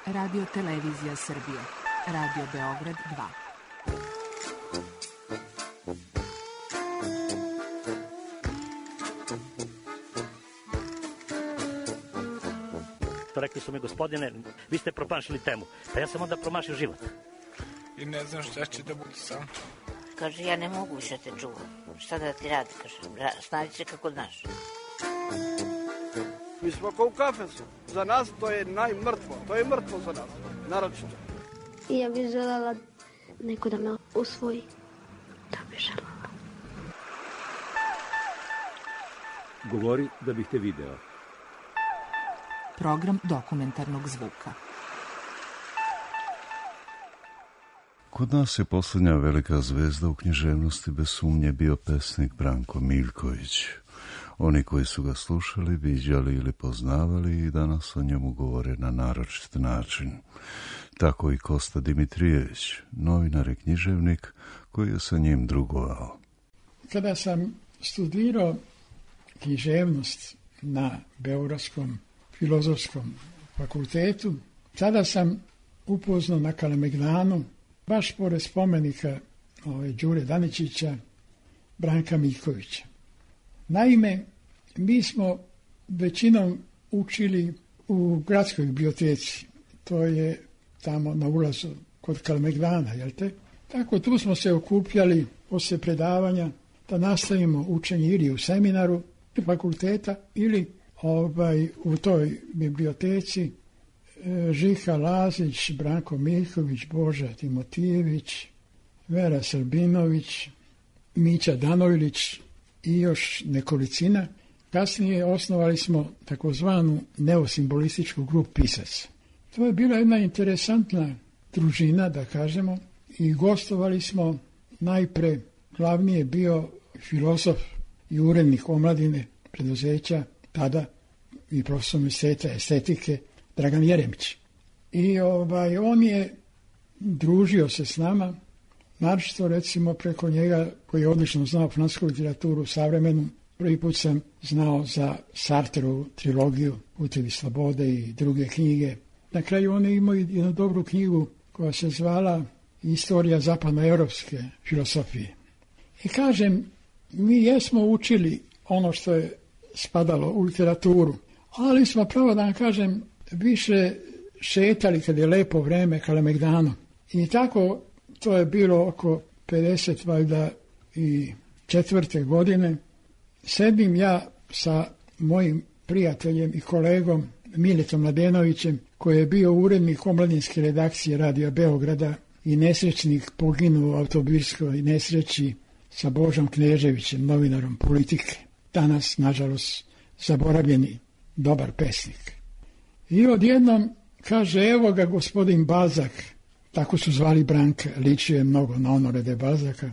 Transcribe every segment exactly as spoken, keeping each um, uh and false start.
Radio Televizija Srbije. Radio Beograd dva. To rekli su mi, gospodine, vi ste promašili temu. Pa ja sam onda promašio život. I ne znam šta će da bude sam. Kaže, ja ne mogu više te čuvam. Šta da ti radi, kaže, snađi se kako znaš. Mi smo kao u kafesu. Za nas to je najmrtvo. To je mrtvo za nas, naročito. I ja bih željela neko da me usvoji. Da bih željela. Govori da bih te video. Program dokumentarnog zvuka. Kod nas je posljednja velika zvezda u književnosti bez sumnje bio pesnik Branko Miljković. Oni koji su ga slušali, viđali ili poznavali i danas o njemu govore na naročit način. Tako i Kosta Dimitrijević, novinar i književnik koji je sa njim drugovao. Kada sam studirao književnost na Beogradskom filozofskom fakultetu, tada sam upoznao na Kalemegdanu, baš pored spomenika ove, Đure Daničića, Branka Miljkovića. Naime, mi smo većinom učili u gradskoj biblioteci, to je tamo na ulazu kod Kalemegdana, jel te? Tako tu smo se okupljali poslije predavanja da nastavimo učenje ili u seminaru fakulteta ili ovaj, u toj biblioteci e, Žika Lazić, Branko Miljković, Boža Timotijević, Vera Srbinović, Mića Danojlić i još nekolicina. Kasnije osnovali smo takozvanu neosimbolističku grupu pisaca. To je bila jedna interesantna družina, da kažemo, i gostovali smo najpre, glavni je bio filozof i urednik omladine preduzeća tada i profesor Universiteta estetike Dragan Jeremić. I ovaj, on je družio se s nama, naročito recimo preko njega koji je odlično znao francusku literaturu savremenu. Prvi put sam znao za Sartreovu trilogiju Putevi slobode i druge knjige. Na kraju on je imao jednu dobru knjigu koja se zvala Istorija zapadnoevropske filosofije. I kažem, mi jesmo učili ono što je spadalo u literaturu, ali smo, pravo da vam kažem, više šetali kad je lepo vreme Kalemegdanom. I tako to je bilo oko pedeset valjda i četvrte godine. Sedim ja sa mojim prijateljem i kolegom Miletom Mladenovićem, koji je bio urednik omladinske redakcije Radio Beograda i nesrećnik poginuo u automobilskoj nesreći sa Božom Kneževićem, novinarom Politike. Danas, nažalost, zaboravljeni dobar pesnik. I odjednom kaže, evo ga gospodin Balzak, tako su zvali Branka, ličio je mnogo na Honore de Balzaka,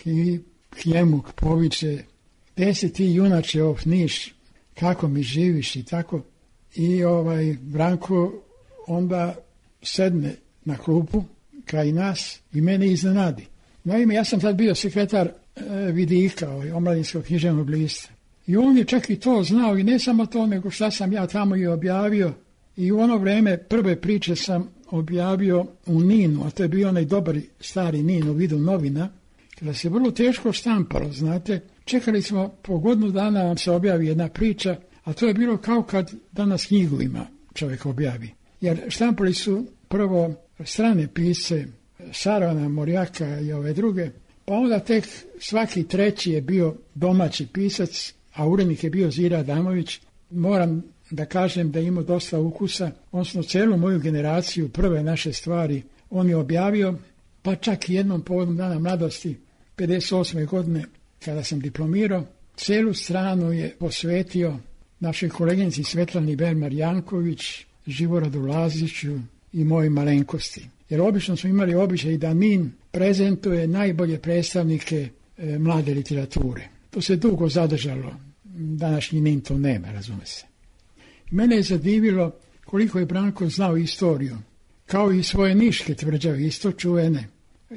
i k njemu poviče, gde si ti junače of Niš, kako mi živiš i tako. I ovaj Branko onda sedne na klupu kraj nas i mene iznenadi. Naime, ja sam tad bio sekretar e, Vidika, ovaj, omladinskog književnog lista. I on je čak i to znao i ne samo to, nego šta sam ja tamo i objavio. I u ono vreme prve priče sam objavio u Ninu, a to je bio onaj dobar stari Nin u vidu novina, kada se vrlo teško štampalo, znate. Čekali smo po godinu dana vam se objavi jedna priča, a to je bilo kao kad danas knjigu ima čovjek objavi. Jer štampali su prvo strane pisce, Saravana, Morjaka i ove druge, pa onda tek svaki treći je bio domaći pisac, a urednik je bio Zira Adamović. Moram da kažem da ima dosta ukusa, odnosno celu moju generaciju, prve naše stvari, on je objavio, pa čak i jednom povodom dana mladosti, pedeset osme godine, kada sam diplomirao, celu stranu je posvetio našoj koleginici Svetlani Bermar Janković, Živoradu Laziću i mojoj malenkosti. Jer obično smo imali običaj da Nin prezentuje najbolje predstavnike e, mlade literature. To se dugo zadržalo, današnji Nin to nema, razume se. Mene je zadivilo koliko je Branko znao istoriju, kao i svoje niške tvrđave, isto čuvene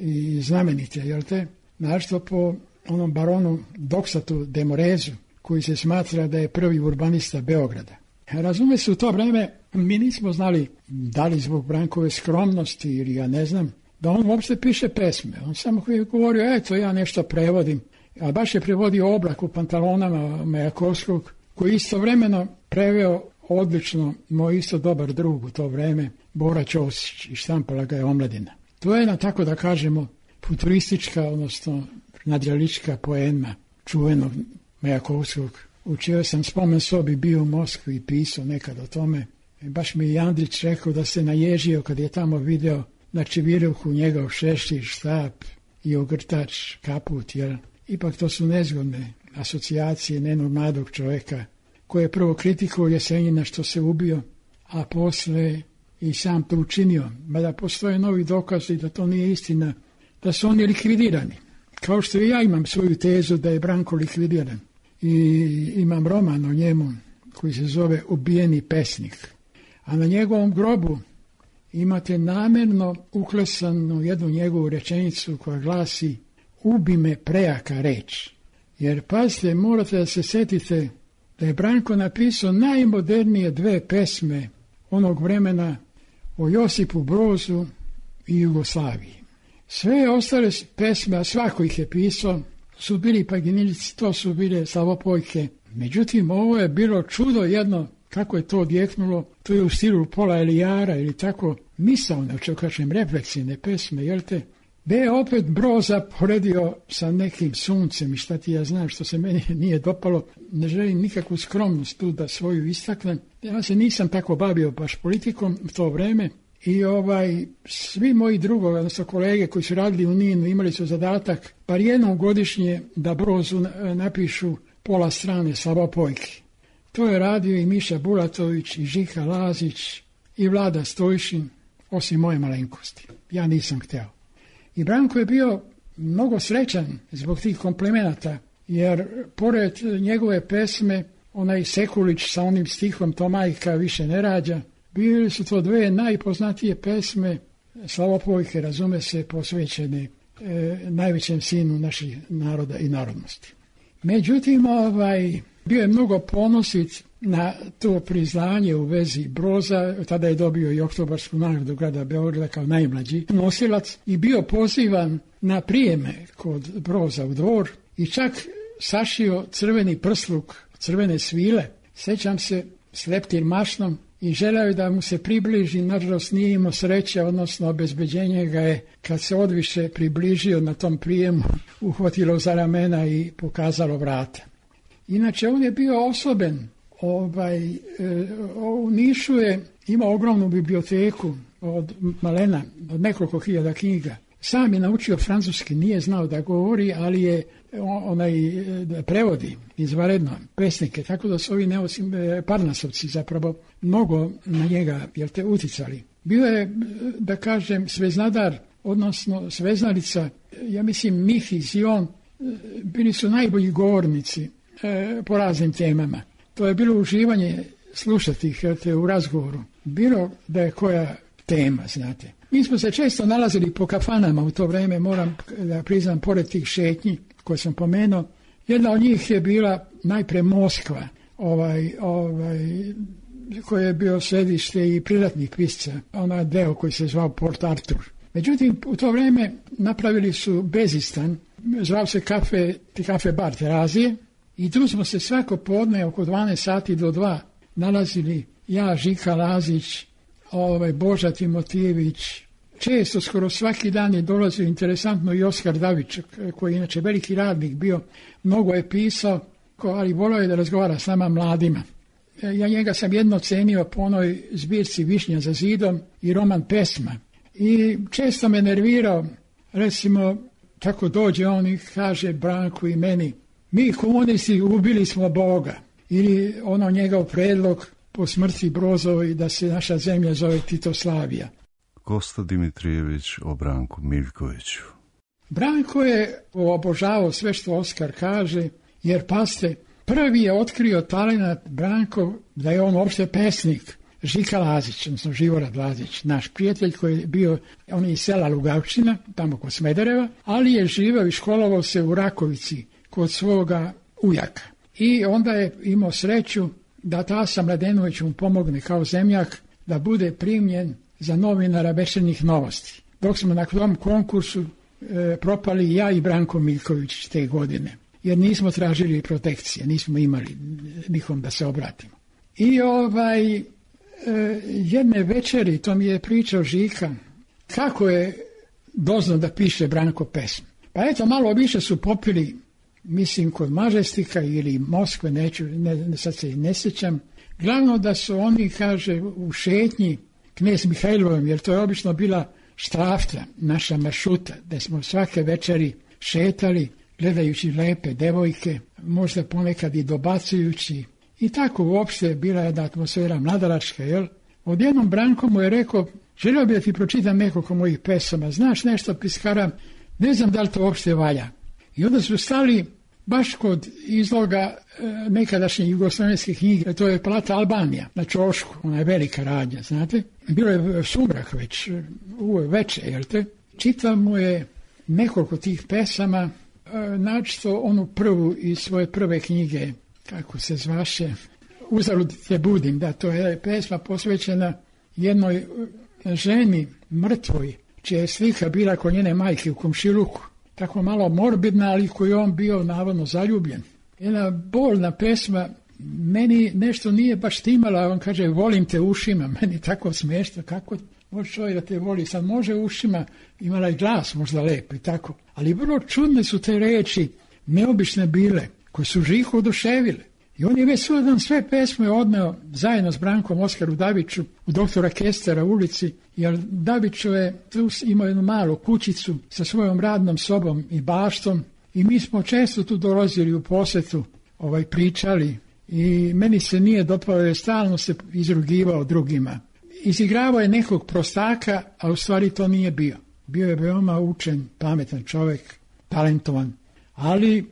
i znamenite, jel te? Našto po onom baronu Doksatu de Morezu, koji se smatra da je prvi urbanista Beograda. Razume se, u to vreme mi nismo znali da li zbog Brankove skromnosti ili ja ne znam, da on uopšte piše pesme. On samo je govorio, eto ja nešto prevodim. A baš je prevodio Oblak u pantalonama Majakovskog, koji istovremeno preveo odlično moj isto dobar drug u to vreme, Bora Ćosić, i štampala ga je Omladina. To je jedna, tako da kažemo, futuristička, odnosno nadrealistička poema čuvenog Majakovskog. Učio sam spomen sobi, bio u Moskvi i pisao nekad o tome. I baš mi je Andrić rekao da se naježio kad je tamo video na Čiviruku njegov šešir, štap i ogrtač, kaput, jer ipak to su nezgodne asocijacije nenog mladog čovjeka koji je prvo kritikovao Jesenjina što se ubio, a posle i sam to učinio. Mada postoje novi dokazi da to nije istina, da su oni likvidirani. Kao što i ja imam svoju tezu da je Branko likvidiran. I imam roman o njemu koji se zove Ubijeni pesnik. A na njegovom grobu imate namjerno uklesanu jednu njegovu rečenicu koja glasi: ubi me prejaka reč. Jer pazite, morate da se setite da je Branko napisao najmodernije dve pesme onog vremena o Josipu Brozu i Jugoslaviji. Sve ostale pesme, a svako ih je pisao, su bili paginilici, to su bile slavopojke. Međutim, ovo je bilo čudo jedno, kako je to odjeknulo, to je u stilu Pola Elijara ili tako misaone, što kažem, refleksivne pesme, jel te? Da je opet Broza poredio sa nekim suncem i šta ti ja znam, što se meni nije dopalo. Ne želim nikakvu skromnost tu da svoju istaknem. Ja se nisam tako bavio baš politikom u to vreme i ovaj, svi moji drugovi, odnosno kolege koji su radili u Ninu, imali su zadatak bar jednom godišnje da Brozu napišu pola strane slavopojki. To je radio i Miša Bulatović, i Žika Lazić, i Vlada Stojšin, osim moje malenkosti. Ja nisam hteo. I Branko je bio mnogo srećan zbog tih komplimenata, jer pored njegove pesme, onaj Sekulić sa onim stihom To majka više ne rađa, bili su to dve najpoznatije pesme, slavopojke, razume se, posvećene e, najvećem sinu naših naroda i narodnosti. Međutim, ovaj, bio je mnogo ponosit na to priznanje u vezi Broza, tada je dobio i Oktobarsku nagradu grada Beograda kao najmlađi nosilac i bio pozivan na prijeme kod Broza u dvor i čak sašio crveni prsluk, crvene svile, sećam se, s leptir mašnom, i želeo je da mu se približi, nažalost nije imao sreće, odnosno obezbeđenje ga je, kad se odviše približio na tom prijemu, uhvatilo za ramena i pokazalo vrata. Inače, on je bio osoben. Ovaj, e, u Nišu je imao ogromnu biblioteku od malena, od nekoliko hiljada knjiga. Sam je naučio francuski, nije znao da govori, ali je onaj da prevodi izvanredno pesnike, tako da su ovi neosim, Parnasovci zapravo mnogo na njega jel te uticali. Bio je, da kažem, sveznadar, odnosno sveznalica, ja mislim Mihiz i on bili su najbolji govornici e, po raznim temama. To je bilo uživanje slušati ih jel te, u razgovoru. Bilo da je koja tema, znate. Mi smo se često nalazili po kafanama u to vreme, moram da priznam, pored tih šetnji koje sam pomenuo. Jedna od njih je bila najpre Moskva, ovaj, ovaj, koji je bio središte i privatnih pisca, onaj deo koji se zvao Port Arthur. Međutim, u to vreme napravili su Bezistan, zvao se kafe, kafe bar Terazije, i tu smo se svako podne oko dvanaest sati do dva nalazili ja, Žika Lazić, ovaj, Boža Timotijević. Često, skoro svaki dan je dolazio interesantno i Oskar Davić, koji je inače veliki radnik bio, mnogo je pisao, ali volio je da razgovara s nama mladima. Ja njega sam jedno cenio po onoj zbirci Višnja za zidom i roman Pesma. I često me nervirao, recimo, tako dođe on i kaže Branku i meni, mi komunisti ubili smo Boga. Ili ono njegov predlog po smrti Brozovoj da se naša zemlja zove Titoslavija. Kosta Dimitrijević o Branku Miljkoviću. Branko je obožavao sve što Oskar kaže, jer paste, prvi je otkrio talenat Branko da je on uopšte pesnik. Žika Lazić, odnosno Živorad Lazić, naš prijatelj koji je bio, on je iz sela Lugavčina, tamo kod Smedereva, ali je živeo i školovao se u Rakovici kod svoga ujaka. I onda je imao sreću da Tasa Mladenović mu pomogne kao zemljak da bude primljen za novinara Večernjih novosti. Dok smo na tom konkursu e, propali ja i Branko Miljković te godine, jer nismo tražili protekcije, nismo imali nikom da se obratimo. I ovaj e, jedne večeri, to mi je pričao Žika, kako je doznao da piše Branko pesmu. Pa eto, malo više su popili, mislim, kod Mažestika ili Moskve, neću, ne, sad se ne sjećam. Glavno da su oni, kaže, u šetnji Knez Mihajlovom, jer to je obično bila štrafta, naša maršuta, da smo svake večeri šetali, gledajući lepe devojke, možda ponekad i dobacujući. I tako uopšte bila jedna atmosfera mladalačka, jel? Odjednom Branko mu je rekao, želio bi da ti pročitam nekoliko mojih pesama, znaš nešto, Piskara, ne znam da li to uopšte valja. I onda su stali baš kod izloga e, nekadašnje jugoslavenske knjige, to je Palata Albanija na Čošku, ona je velika radnja, znate. Bilo je sumrak već, u veče, jel te? Čitao mu je nekoliko tih pesama, e, načito onu prvu iz svoje prve knjige, kako se zvaše, Uzalud te budim, da, to je pesma posvećena jednoj ženi mrtvoj, čija je slika bila kod njene majke u komšiluku. Tako malo morbidna, ali koji je on bio navodno zaljubljen. Jedna bolna pesma, meni nešto nije baš timala, on kaže, volim te ušima, meni tako smiješno, kako može čovjek da te voli, sad može ušima, imala i glas možda lep i tako. Ali vrlo čudne su te reči, neobične bile, koje su Žiku oduševile. I on je već sudan sve pesme odneo zajedno s Brankom Oskaru Daviću u doktora Kestera ulici, jer Daviću je tu imao jednu malu kućicu sa svojom radnom sobom i baštom i mi smo često tu dolazili u posjetu, ovaj, pričali i meni se nije dopalo jer stalno se izrugivao drugima. Izigravao je nekog prostaka, a u stvari to nije bio. Bio je veoma učen, pametan čovjek, talentovan, ali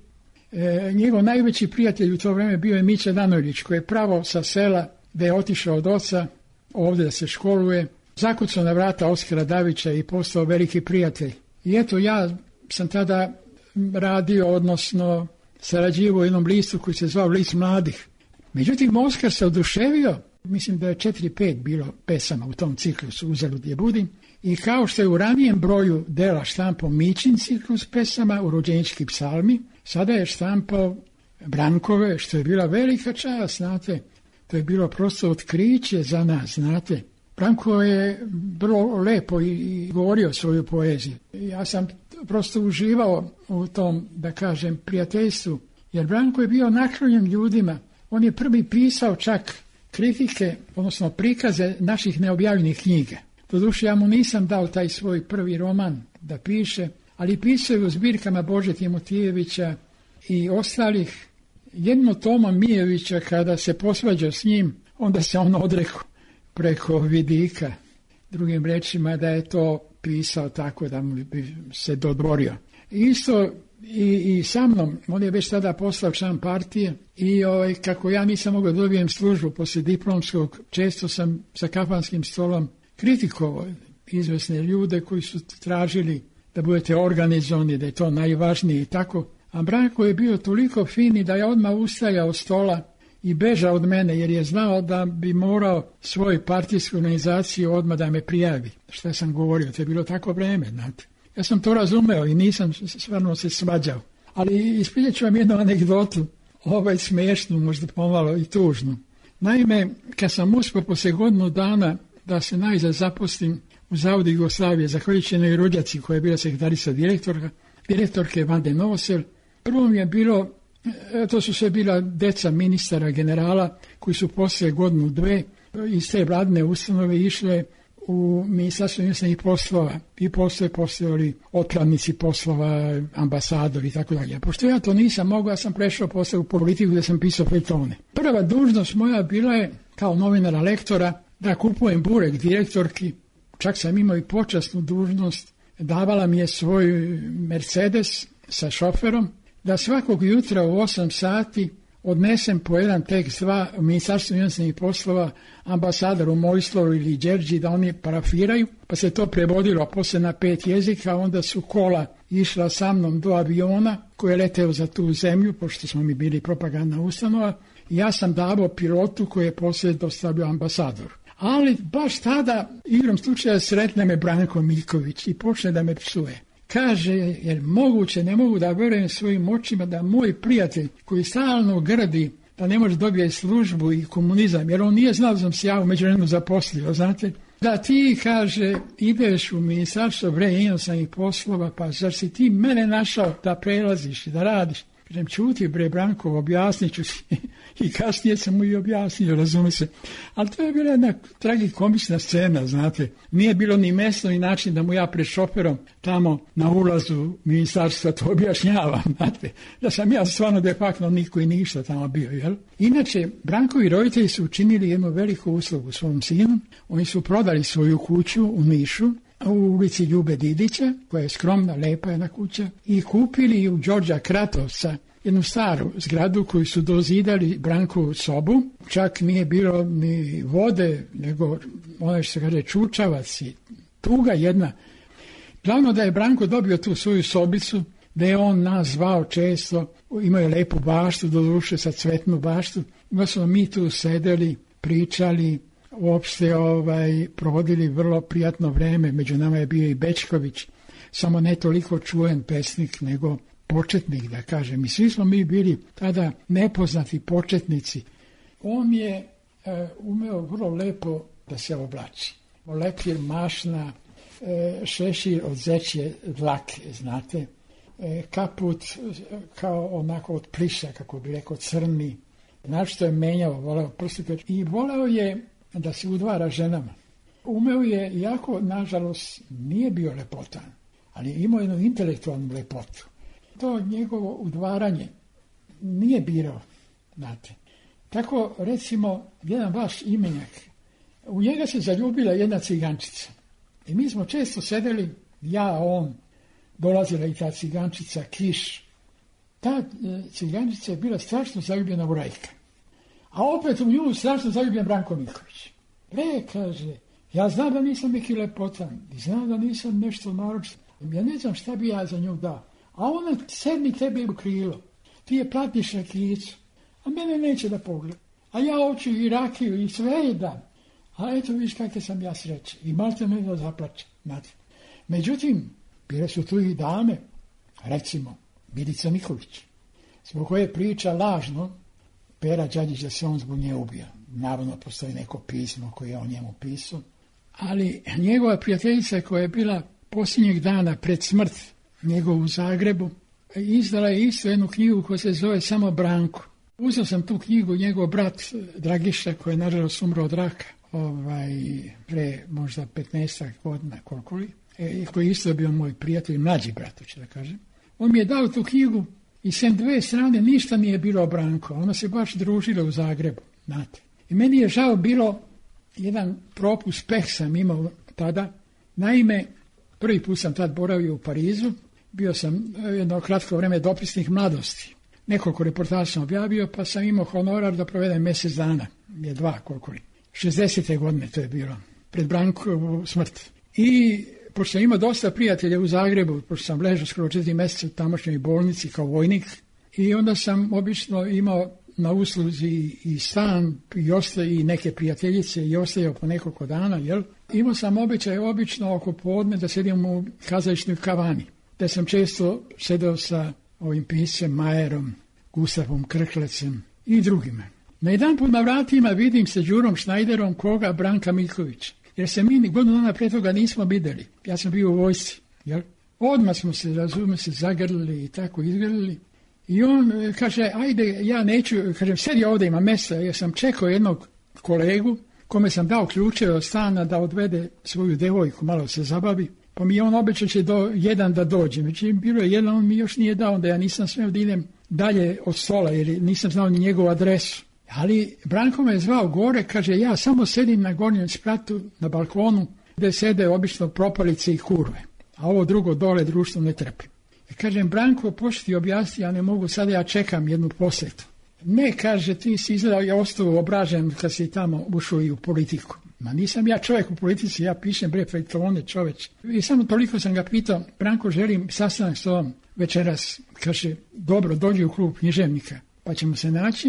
E, njegov najveći prijatelj u to vrijeme bio je Mića Danojlić, koji je pravo sa sela gdje je otišao od oca ovdje da se školuje, zakucao na vrata Oskara Davića i postao veliki prijatelj. I eto, ja sam tada radio, odnosno sarađivao u jednom listu koji se zvao List mladih. Međutim, Oskar se oduševio, mislim da je četiri pet bilo pesama u tom ciklusu Uzalud je budim, i kao što je u ranijem broju dela štampao Mićin ciklus pesama u Rođenički psalmi, sada je štampao Brankove, što je bila velika čast, znate. To je bilo prosto otkriće za nas, znate. Branko je vrlo lepo i, i govorio svoju poeziju. Ja sam prosto uživao u tom, da kažem, prijateljstvu, jer Branko je bio naklonjen ljudima. On je prvi pisao čak kritike, odnosno prikaze naših neobjavljenih knjiga. Doduše, ja mu nisam dao taj svoj prvi roman da piše, ali pisao je u zbirkama Bože Timotijevića i ostalih. Jedno Toma Mijevića, kada se posvađao s njim, onda se on odrekao preko vidika. Drugim rečima da je to pisao tako da mu bi se dodvorio. Isto i, i sa mnom, on je već tada postao član partije i ovaj, kako ja nisam mogao dobijem službu poslije diplomskog, često sam sa kafanskim stolom kritikovao izvesne ljude koji su tražili da budete organizovani, da je to najvažnije i tako. A Branko je bio toliko fini da je odmah ustajao od stola i bežao od mene jer je znao da bi morao svoju partijsku organizaciju odmah da me prijavi. Šta sam govorio, to je bilo tako vreme, znate. Ja sam to razumeo i nisam stvarno se svađao. Ali ispričat ću vam jednu anegdotu, ovaj smiješnu, možda pomalo i tužnu. Naime, kad sam uspio poslije godinu dana da se najzad zaposlim u Zavodu Jugoslavije, zahvaljujući jednoj rođaci koja je bila sekretarica direktorka, direktorke Vande Novosel. Prvo mi je bilo, to su sve bila deca ministara, generala, koji su poslije godinu dve iz te vladine ustanove išle u Ministarstvo inostranih poslova i poslije postojali otpravnici poslova, ambasadori i tako dalje. Pošto ja to nisam mogao, ja sam prešao poslije u politiku gdje sam pisao feljtone. Prva dužnost moja bila je kao novinara lektora da kupujem burek direktorki, čak sam imao i počasnu dužnost, davala mi je svoj Mercedes sa šoferom, da svakog jutra u osam sati odnesem po jedan tekst dva u Ministarstvu inostranih poslova ambasadoru Mojslovu ili Đerđi da oni parafiraju, pa se to prevodilo poslije na pet jezika, onda su kola išla sa mnom do aviona koji je leteo za tu zemlju, pošto smo mi bili propagandna ustanova, Ja sam davao pilotu koji je poslije dostavio ambasador. Ali baš tada, igrom slučaja, sretne me Branko Miljković i počne da me psuje. Kaže, jer moguće, ne mogu da vjerujem svojim očima da moj prijatelj koji stalno grdi da ne može dobiti službu i komunizam, jer on nije znao da sam se ja u međuvremenu zaposlio, znate, da ti, kaže, ideš u ministarstvo bre inostranih poslova, pa zar si ti mene našao da prelaziš i da radiš? Kažem, čuti bre Branko, objasnit ću si. I kasnije sam mu i objasnio, razumije se. Ali to je bila jedna tragikomična scena, znate. Nije bilo ni mjesto ni način da mu ja pred šoferom tamo na ulazu ministarstva to objašnjavam, znate. Da sam ja stvarno de facto niko i ništa tamo bio, jel? Inače, Brankovi roditelji su učinili jednu veliku uslugu svom sinu. Oni su prodali svoju kuću u Nišu, u ulici Ljube Didića, koja je skromna, lepa jedna kuća, i kupili u Đorđa Kratovca jednu staru zgradu koju su dozidali Brankovu sobu. Čak nije bilo ni vode, nego ono što se kaže čučavac i tuga jedna. Glavno da je Branko dobio tu svoju sobicu, da je on nas zvao često, imao je lepu baštu, doduše sa cvetnu baštu. Da smo mi tu sedeli, pričali, uopšte ovaj, provodili vrlo prijatno vreme. Među nama je bio i Bečković, samo ne toliko čuven pesnik, nego početnik, da kažem. I svi smo mi bili tada nepoznati početnici. On je e, umeo vrlo lepo da se oblači. Lepir, mašna, e, šešir od zečje dlake, znate. E, kaput kao onako od pliša, kako bi rekao, crni. Znači što je menjao, voleo prstike. I voleo je da se udvara ženama. Umeo je, jako, nažalost, nije bio lepotan, ali imao jednu intelektualnu lepotu. To njegovo udvaranje nije birao, znate. Tako, recimo, jedan vaš imenjak, u njega se zaljubila jedna cigančica. I mi smo često sedeli, ja, on, dolazila i ta cigančica, Kiš. Ta cigančica je bila strašno zaljubljena u Rajka. A opet u nju strašno zaljubljen Branko Miljković. Re, kaže, ja znam da nisam neki lepotan, i znam da nisam nešto naročito. Ja ne znam šta bi ja za nju dao. A ona sedmi tebe u krilo. Ti je platiš rakijicu, a mene neće da pogleda. A ja hoću i rakiju i sve je dam. A eto viš kakve sam ja sreće. I malo te me da zaplače. Znate. Međutim, bile su tu i dame, recimo, Bilica Nikolić, zbog koje priča lažno Pera Đađić da se on zbog nje ubija. Naravno, postoji neko pismo koje je o njemu pisao. Ali njegova prijateljica koja je bila posljednjeg dana pred smrt njegovu u Zagrebu, izdala je isto jednu knjigu koja se zove Samo Branko. Uzeo sam tu knjigu, njegov brat Dragiša, koji je nažalost umro od raka, ovaj, pre možda petnaestak godina, koliko li, e, koji je isto bio moj prijatelj, mlađi brat, hoće da kažem. On mi je dao tu knjigu i sem dve strane ništa nije bilo o Branko. Ona se baš družila u Zagrebu, znate. I meni je žao bilo, jedan propust, peh sam imao tada. Naime, prvi put sam tad boravio u Parizu, bio sam jedno kratko vreme dopisnik Mladosti. Nekoliko reportaža sam objavio, pa sam imao honorar da provedem mjesec dana, je dva koliko li. šezdesete godine to je bilo, pred Brankovu smrt. I pošto sam imao dosta prijatelja u Zagrebu, pošto sam ležao skoro četiri mjeseca u tamošnjoj bolnici kao vojnik, i onda sam obično imao na usluzi i stan i, ostaje, i neke prijateljice i ostajao po nekoliko dana, jel? Imao sam običaj obično oko podne da sedim u kazališnoj kavani, da sam često sedeo sa ovim piscem Majerom, Gustavom Krklecem i drugima. Na jedan put na vratima vidim se Đurom Šnajderom, koga Branka Miljković, jer se mi godinu dana pre toga nismo videli. Ja sam bio u vojsci, jel? Odmah smo se, razume se, zagrlili i tako izgrlili. I on kaže, ajde, ja neću, kažem, sedi ovdje, ima mjesta, jer sam čekao jednog kolegu, kome sam dao ključeve od stana da odvede svoju devojku, malo se zabavi, pa mi on obećao će do jedan da dođe. Međutim, bilo je jedan, on mi još nije dao, da ja nisam smio da idem dalje od stola, jer nisam znao ni njegovu adresu. Ali Branko me je zvao gore, kaže, ja samo sedim na gornjem spratu, na balkonu, gdje sede obično propalice i kurve, a ovo drugo dole društvo ne trpim. I kažem, Branko, pošto ti objasni, ja ne mogu, sada ja čekam jednu posjetu. Ne, kaže, ti si izgledao, ja ostao obražen kad si tamo ušao i u politiku. Ma nisam ja čovjek u politici, ja pišem bre feljtone, čoveč. I samo toliko sam ga pitao, Branko, želim sastanak s ovom večeras. Kaže, dobro, dođi u klub književnika, pa ćemo se naći.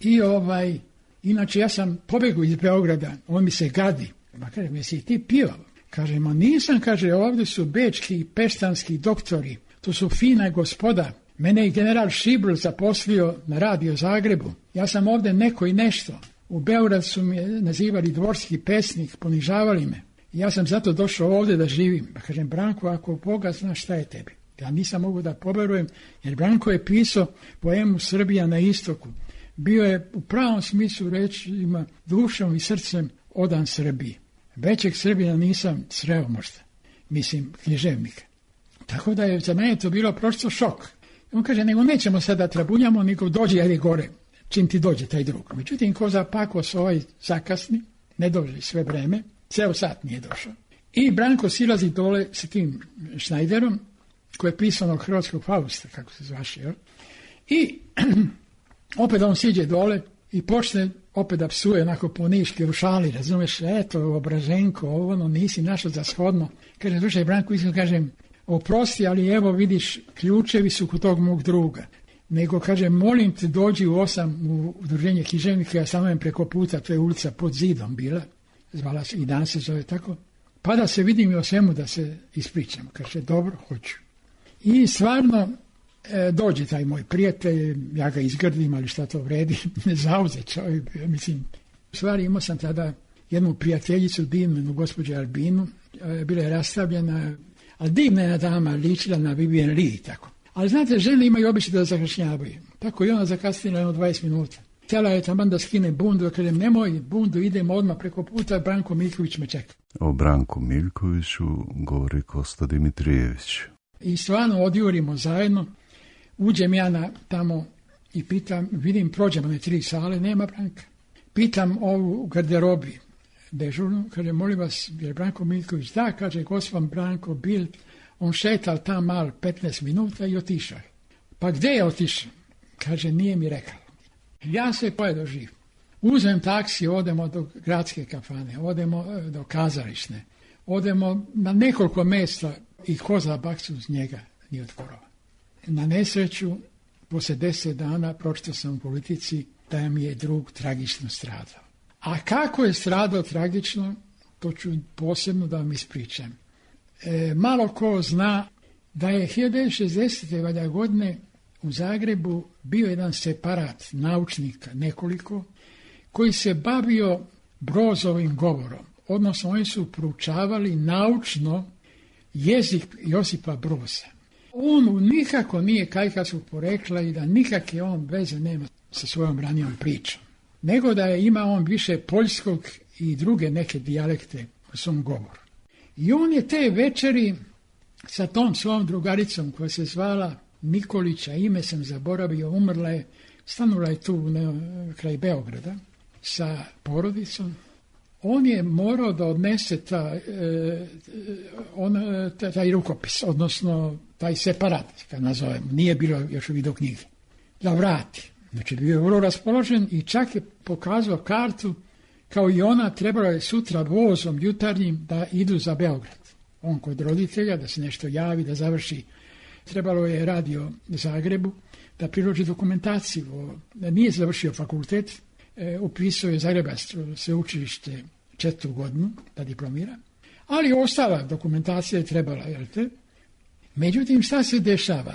I ovaj, inače ja sam pobjegao iz Beograda, on mi se gadi. Ma kaže, mi si ti pio? Kaže, ma nisam, kaže, ovdje su bečki i peštanski doktori, to su fina gospoda. Mene je general Šibl zaposlio na radio Zagrebu. Ja sam ovdje neko i nešto. U Beogradu su me nazivali dvorski pesnik, ponižavali me. Ja sam zato došao ovdje da živim. Pa kažem, Branko, ako Boga zna šta je tebi. Ja nisam mogu da poverujem, jer Branko je pisao poemu Srbija na istoku. Bio je u pravom smislu reći, ima dušom i srcem odan Srbiji. Većeg Srbina nisam sreo možda, mislim književnika. Tako da je za mene to bilo prosto šok. On kaže, nego nećemo sada trabunjamo, nego dođe, jer je gore, čim ti dođe taj drug. Međutim, ko zapako se ovaj zakasni, ne dođe sve vreme, ceo sat nije došao. I Branko silazi dole sa tim Šnajderom, koji je pisano Hrvatskog Fausta, kako se zvaše, jel? I opet on siđe dole i počne opet da psuje onako po niški u šali, razumeš, eto, Obraženko, ovo, ono, nisi našao za shodno. Kaže, slušaj, Branko, iskreno kažem, oprosti, ali evo vidiš, ključevi su kod tog mog druga. Nego, kaže, molim te, dođi u osam u udruženje književnika, ja stanujem preko puta, to je ulica pod zidom bila, zvala se, i danas se zove tako, pa da se vidim i o svemu da se ispričam. Kaže, dobro, hoću. I stvarno, e, dođe taj moj prijatelj, ja ga izgrdim, ali šta to vredi, ne zauze čovjek, mislim. U stvari imao sam tada jednu prijateljicu, divnu gospođu Albinu, e, bila je rastavljena, ali divna je dama, ličila na Vivian Lee, tako. Ali znate, žene imaju običaj da zakašnjavaju. Tako i ona zakasnila jedno dvadeset minuta. Htjela je tamo da skine bundu, da kažem, nemoj bundu, idemo odmah preko puta, Branko Miljković me čeka. O Branku Miljkoviću govori Kosta Dimitrijević. I stvarno odjurimo zajedno, uđem ja na tamo i pitam, vidim, prođemo na tri sale, nema Branka. Pitam ovu garderobi dežurnu, kaže, molim vas, je Branko Miljković? Da, kaže, gospodin Branko Bil, on šetal tam mal petnaest minuta i otišao. Pa gdje je otišao? Kaže, nije mi rekao. Ja se pojedo živ. Uzmem taksi, odemo do gradske kafane, odemo do kazališne, odemo na nekoliko mjesta i ko za baksu uz njega nije otvorova. Na nesreću, poslije deset dana, pročitao sam u Politici da mi je drug tragično stradao. A kako je stradao tragično, to ću posebno da vam ispričam. E, malo ko zna da je hiljadu devetsto šezdesete valjda godine u Zagrebu bio jedan separat naučnika, nekoliko, koji se bavio Brozovim govorom. Odnosno, oni su proučavali naučno jezik Josipa Broza. On nikako nije kajkavskog porekla i da nikakve on veze nema sa svojom ranijom pričom. Nego da je ima on više poljskog i druge neke dijalekte u svom govoru. I on je te večeri sa tom svojom drugaricom koja se zvala Nikolića, ime sam zaboravio, umrla je, stanula je tu na kraj Beograda sa porodicom. On je morao da odnese ta, e, on, taj rukopis, odnosno taj separat, kad nazovemo, nije bilo još u vidu knjige, da vrati. Znači, bio je vrlo raspoložen i čak je pokazao kartu, kao i ona, trebalo je sutra vozom jutarnjim da idu za Beograd. On kod roditelja, da se nešto javi, da završi. Trebalo je radio u Zagrebu, da priloži dokumentaciju. Nije završio fakultet, e, upisao je Zagrebačko sveučilište četvrtu godinu da diplomira, ali ostala dokumentacija je trebala, jel te? Međutim, šta se dešava?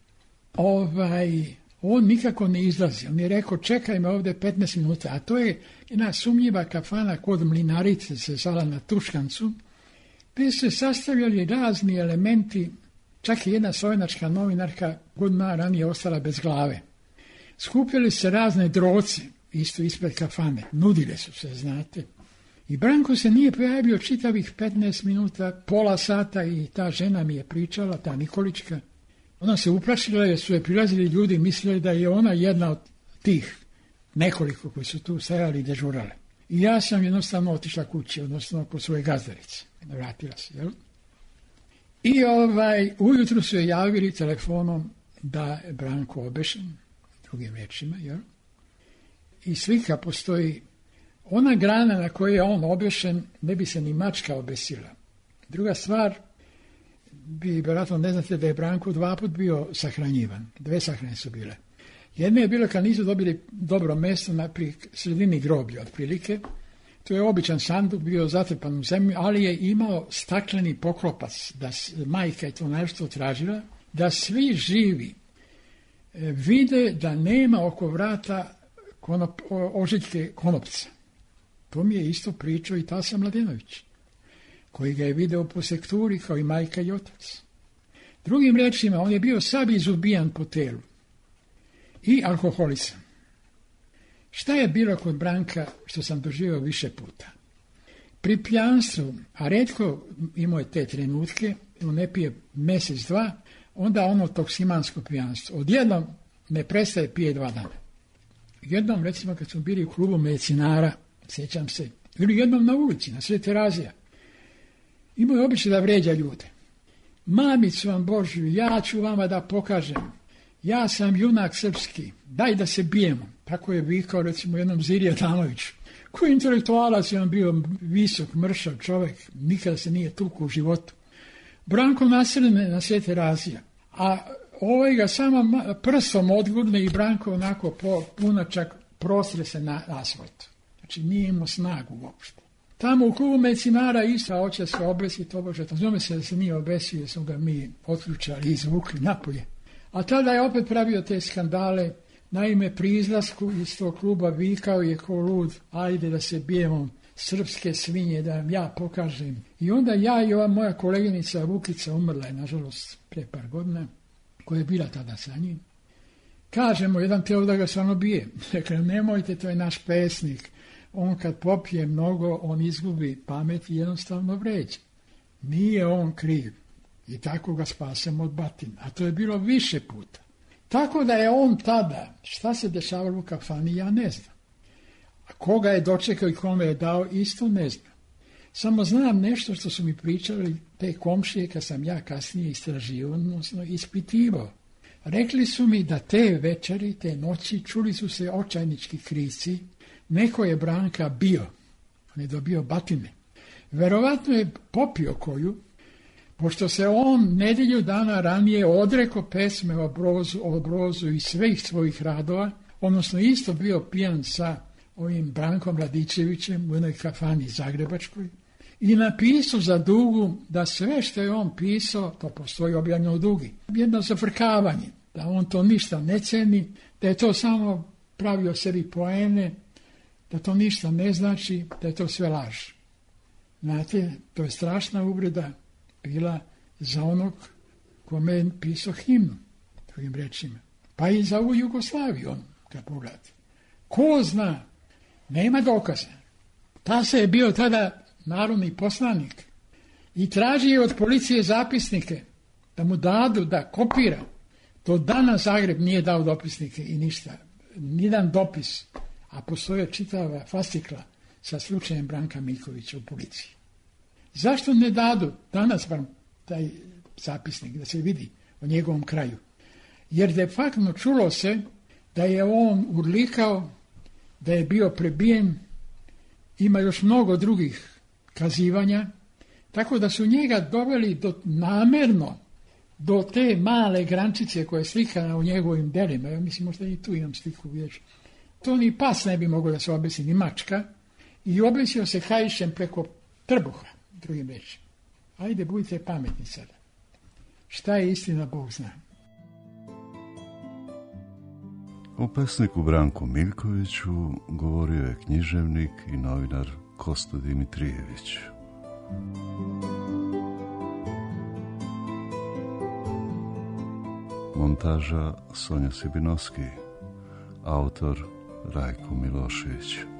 Ovaj, on nikako ne izlazi. On je rekao, čekaj me ovdje petnaest minuta, a to je jedna sumnjiva kafana kod Mlinarice, se zvala na Tuškancu, gdje se sastavljali razni elementi. Čak i jedna slovenačka novinarka godina ranije ostala bez glave. Skupljali se razne droce, isto ispred kafane. Nudile su se, znate. I Branko se nije pojavio čitavih petnaest minuta, pola sata i ta žena mi je pričala, ta Nikolićka. Ona se uplašila jer su je prilazili ljudi, mislili da je ona jedna od tih nekoliko koji su tu stajali i dežurale. I ja sam jednostavno otišla kući, odnosno kod svoje gazdarice. Vratila se, jel? I ovaj, ujutru su je javili telefonom da je Branko obešen, drugim rečima, jel? I slika postoji. Ona grana na kojoj je on obješen, ne bi se ni mačka obesila. Druga stvar, vi vjerojatno ne znate da je Branko dva put bio sahranjivan. Dve sahrane su bile. Jedno je bilo kad nisu dobili dobro mjesto na pri sredini groblja, otprilike. To je običan sanduk, bio zatrpan u zemlju, ali je imao stakleni poklopac, da majka je to nešto tražila, da svi živi vide da nema oko vrata konop, ožiljke konopca. To mi je isto pričao i Tasa Mladenović, koji ga je video po sekturi kao i majka i otac. Drugim rečima, on je bio sav izubijan po telu i alkoholisan. Šta je bilo kod Branka što sam doživio više puta? Pri pijanstvu, a retko imao je te trenutke, on ne pije mjesec, dva, onda ono toksimansko pijanstvo. Odjednom ne prestaje pije dva dana. Jednom, recimo, kad smo bili u klubu medicinara, sjećam se, ili jednom na ulici, na Sv. Terazija, imao je običaj da vrijeđa ljude. Mamicu vam Božju, ja ću vama da pokažem. Ja sam junak srpski, daj da se bijemo. Tako je vikao, recimo, jednom Zirija Danoviću. Koji intelektualac je on bio, visok, mršav čovjek, nikada se nije tukao u životu. Branko nasrne na Sv. Terazija, a ovaj ga samo prstom odgurne i Branko onako po punačak prostre se na asfaltu. Znači nije imao snagu uopšte. Tamo u klubu medicinara isto hoće se obesiti, tobože, to znome se da se nije obesio, jer smo ga mi otključali i izvukli napolje. A tada je opet pravio te skandale. Naime, pri izlasku iz tog kluba vikao je ko lud, ajde da se bijemo, srpske svinje, da vam ja pokažem. I onda ja i ova moja koleginica Vukica, umrla je, nažalost, pre par godina, koja je bila tada sa njim, kažemo, jedan teo da ga stvarno bije. Rekao, nemojte, to je naš pesnik. On kad popije mnogo, on izgubi pamet i jednostavno vređa. Nije on kriv. I tako ga spasemo od batina. A to je bilo više puta. Tako da je on tada, šta se dešavalo u kafani, ja ne znam. A koga je dočekao i kome je dao, isto ne znam. Samo znam nešto što su mi pričali te komšije kad sam ja kasnije istraživao, odnosno ispitivao. Rekli su mi da te večeri, te noći, čuli su se očajnički krici, neko je Branka bio, on je dobio batine. Verovatno je popio koju, pošto se on nedjelju dana ranije odrekao pesme o Brozu, o Brozu i svih svojih radova, odnosno isto bio pijan sa ovim Brankom Radičevićem u jednoj kafani zagrebačkoj i napisao za Dugu da sve što je on pisao, to postoji objavljeno u Dugi, jedno zafrkavanje, da on to ništa ne ceni, da je to samo pravio sebi poene, da to ništa ne znači, da je to sve laž. Znate, to je strašna uvreda bila za onog kome je pisao himnu, drugim rečima. Pa i za ovu Jugoslaviju, on, kad pogledate. Ko zna, nema dokaza. Ta se je bio tada narodni poslanik i tražio od policije zapisnike da mu dadu da kopira. Do dana Zagreb nije dao dopisnike i ništa. Nijedan dopis, a postoje čitava fascikla sa slučajem Branka Miljkovića u policiji. Zašto ne dadu danas vam taj zapisnik da se vidi o njegovom kraju? Jer de facto čulo se da je on urlikao, da je bio prebijen, ima još mnogo drugih kazivanja, tako da su njega doveli do, namerno do te male grančice koja je slikana u njegovim delima. Ja mislim, možda i tu imam sliku, vidiš. To ni pas ne bi mogao da se obesi, ni mačka. I obesio se kaišem preko trbuha, drugim reći. Ajde, budite pametni sada. Šta je istina, Bog zna. O pesniku Branku Miljkoviću govorio je književnik i novinar Kosta Dimitrijević. Montaža Sonja Sibinovski, autor Rajko Milošević.